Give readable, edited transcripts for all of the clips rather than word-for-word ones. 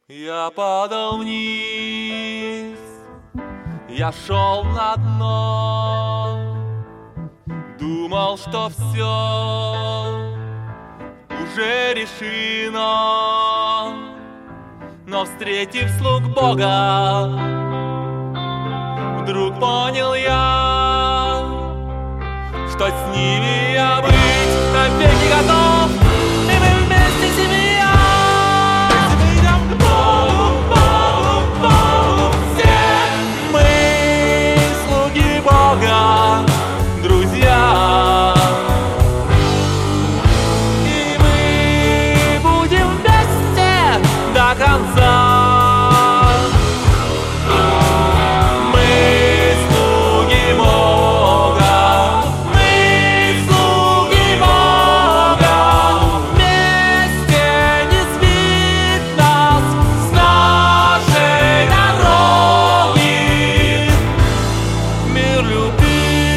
Я падал вниз, я шел на дно, думал, что все уже решено, но встретив слуг Бога, вдруг понял я, что с ними я быть навеки готов, и мы вместе семья. Друзья, и мы будем вместе до конца. Мы слуги Бога, мы слуги Бога, вместе не сбить нас с нашей дороги. Мир любви.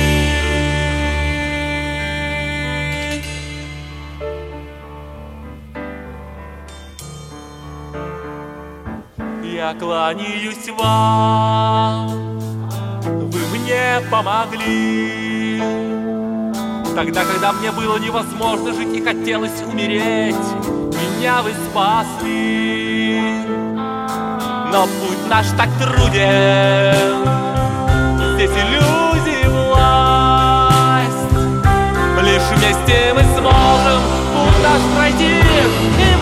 Я кланяюсь вам, вы мне помогли. Тогда, когда мне было невозможно жить и хотелось умереть, меня вы спасли. Но путь наш так труден, здесь иллюзии власть. Лишь вместе мы сможем путь наш пройти.